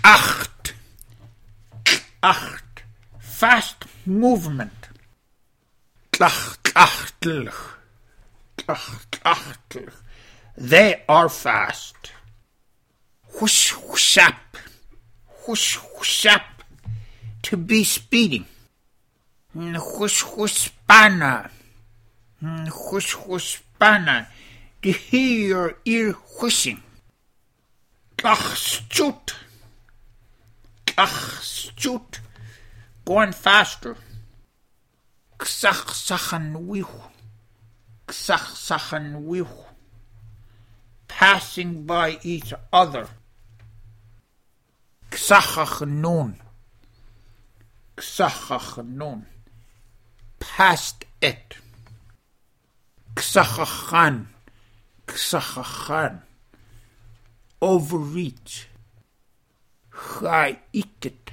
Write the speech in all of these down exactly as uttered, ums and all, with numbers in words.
Acht. Acht. Fast movement. Tlach, tlachtlich. Tlach, tlachtlich. They are fast. Whoosh, whoosh up. Whoosh, whoosh up. To be speeding. Whoosh, whoosh, spanner. Whoosh, whoosh, spanner. To hear your ear whooshing. Tlach, stoot. Tlach, stoot. Going faster. Ksach, sachan, wihu. Ksach, sachan, wihu. Passing by each other. Ksachach noon. Ksachach noon. Past it. Ksachachan. Ksachachan. Overreach. Cha'itit.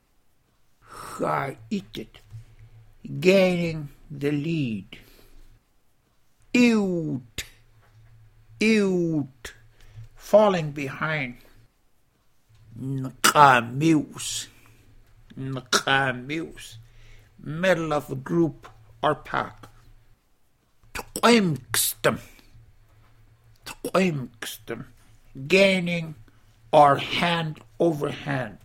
Cha'itit. Gaining the lead. Eut. Eut. Falling behind. Nqamius. Nqamius. Middle of a group or pack. Tqimkstum. Tqimkstum. Gaining or hand over hand.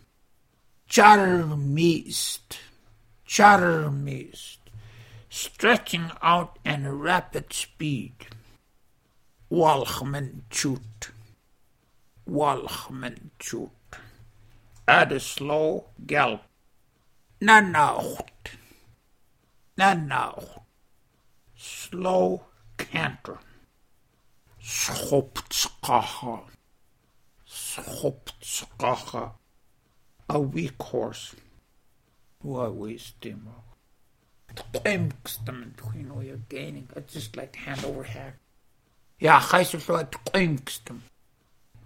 Charmist. Charmist. Stretching out in rapid speed. Walchmenchut. Walchmenchut. At a slow gallop. Nanaut. Nanaut. Slow canter. Schoptskaha. Schoptskaha. A weak horse. Who weighs him up. Tqimkstum. You know, you're gaining. It's just like hand over hand. Yeah, I should try to